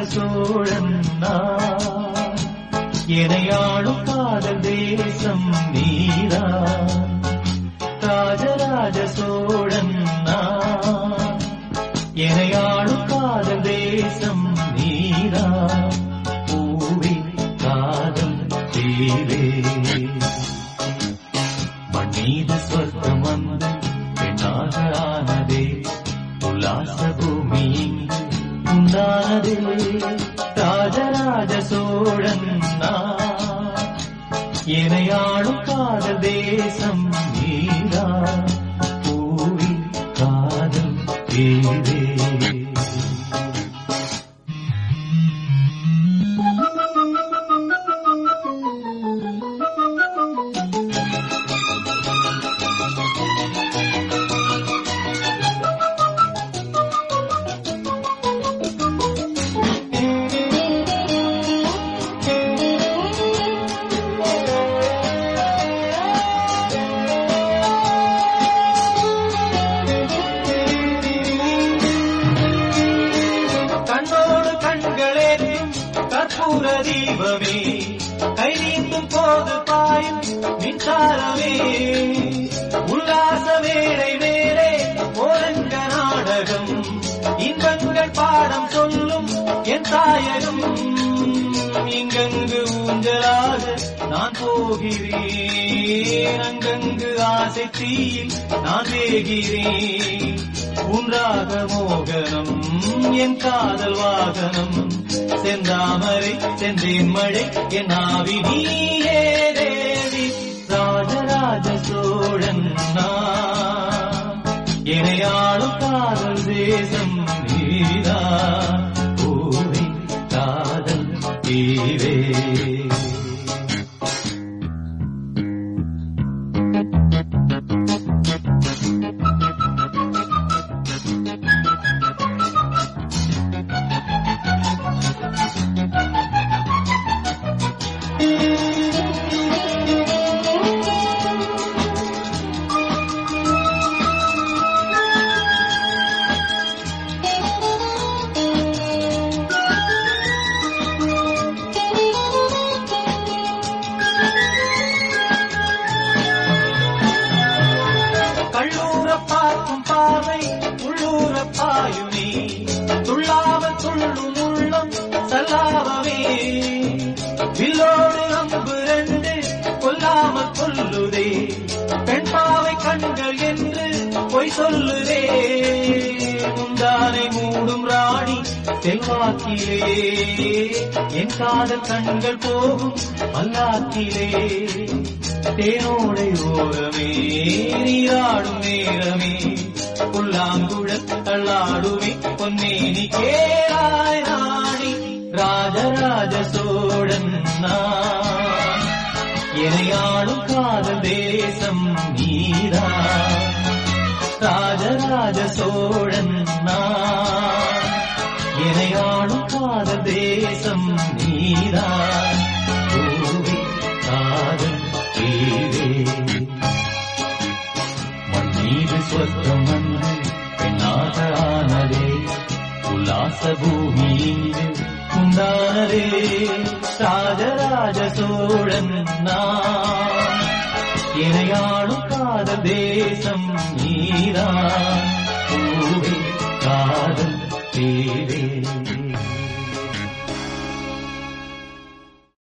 சோழன் நான், எனையாளும் காதல் தேசம் நீதான். ராஜராஜ சோழன் நான், எனையாளும் காதல் தேசம் நீதான். பூவே காதல் தேவே மண்ணீது சொர்க்கம் வந்து பெண்ணாக ஆனதே, உல்லாச பூமி இங்கு உண்டானதே. ராஜராஜ சோழன் நான், எனையாளும் காதல் தேசம் நீதான். பூவி காதல் தேவே தீபமே கைநீந்தும் போது பாயும் மின்சாரமே. உல்லாச வேளை வேறே ஓரங்க நாடகம், இன்பங்கள் பாடம் சொல்லும் என் தாயகம். இங்கங்கு ஊஞ்சலாக நான் போகிறேன், அங்கங்கு ஆசை தீயில் நான் வேகிறேன். உன்றாக மோகனம் என் காதல் வாகனம், செந்தாமரை செந்தேன் மழை என் ஆவி நீயே தேவி. ராஜராஜ சோழன் நான், எனையாளும் காதல் தேசம் நீதான். பூவே காதல் தேவே பார்க்கும் பார்வை உள்ளூர பாயுமே, துள்ளாமல் துள்ளும் உள்ளம் சல்லாவமே. வில்லோடு அம்பு ரெண்டு கொல்லாமல் கொல்லுதே, பெண் பாவை கண்கள் என்று பொய் சொல்லுதே. முந்தானை மூடும் ராணி செல்வாக்கிலே, என் காதல் கண்கள் போகும் பல்லாக்கிலே. தேனோடை ஓரமே நீராடும் நேரமே, புல்லாங்குழல் தள்ளாடுமே பொன்னேனி கேளாய் ராணி. ராஜராஜ சோழன் நான், எனையாளும் காதல் தேசம் நீதான். ராஜராஜ சோழன் நான், எனையாளும் காதல் தேசம் நீதான். பூவே காதல் தேவே மண்ணீது சொர்க்கம் வந்து பெண்ணாக ஆனதே, உல்லாச பூமி இங்கு உண்டானதே. ராஜராஜ சோழன் நான், எனையாளும் காதல் தேசம் நீதான். பூவே காதல் தேவே